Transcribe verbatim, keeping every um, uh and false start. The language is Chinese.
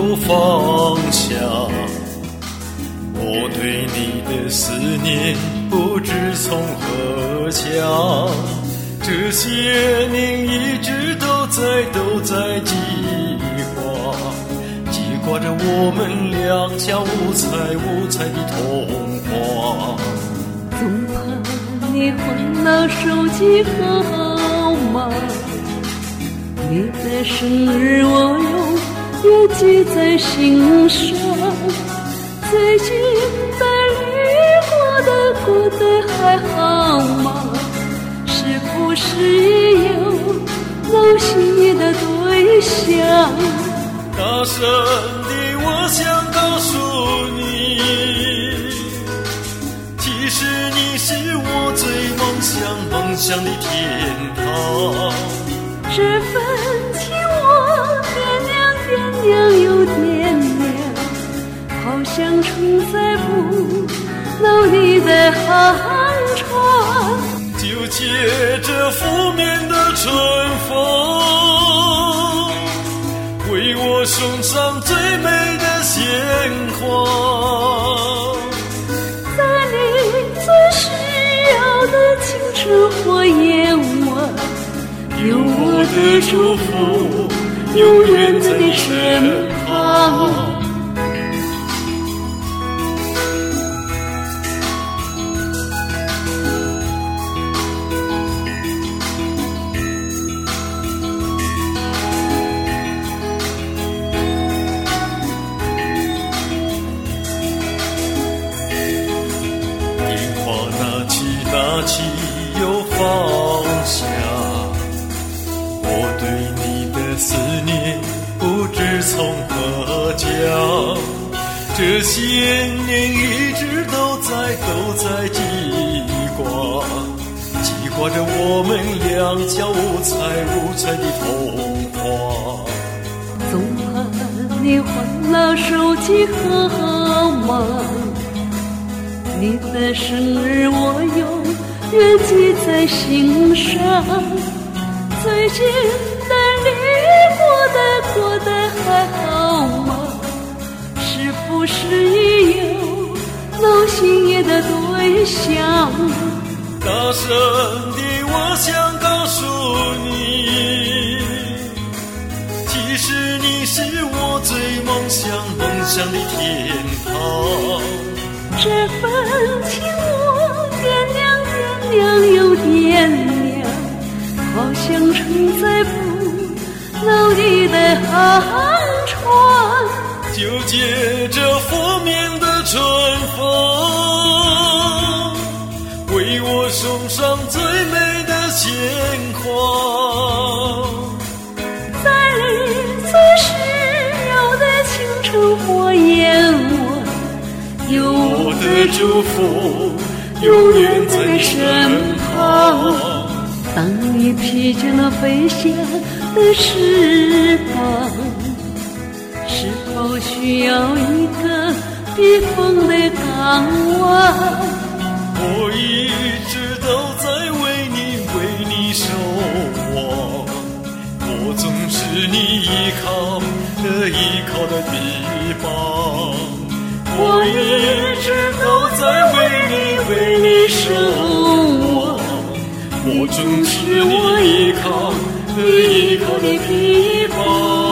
有放下。我对你的思念不知从何讲，这些年一直都在都在记挂，记挂着我们两家五彩五彩的童话。 总怕你换了手机号码，你的生日我永远记在心上。最近带你过的过得还好吗？是不是也有闹心的对象？ 大声的我想告诉你，其实你是我最梦想梦想的天堂。 这份情我掂量掂量又掂量，好像承载不牢你的航船， 就借着拂面的春风，为我送上最美的鲜花。 在你最需要的青春火焰湾，有我的祝福永远在你身旁。拿起又放下，我对你的思念不知从何讲，这些年一直都在都在记挂，记挂着我们两家五彩五彩的童话。 总怕你换了手机号码，你的生日我永远记在心上。最近带你过的过得还好吗？是不是已有闹心夜的对象？ 大声的我想告诉你，其实你是我最梦想梦想的天堂。 这份情我掂量掂量又掂量，好像承载不牢你的航船， 就借着拂面的春风，为我送上最美的鲜花。 在你最需要的青春火焰湾，有我的祝福永远在身旁。当你疲倦了飞翔的翅膀，是否需要一个避风的港湾？ 我一直都在为你为你守望，我总是你依靠的依靠的地方。我一直都在为你为你守望，我总是你依靠的依靠的地方。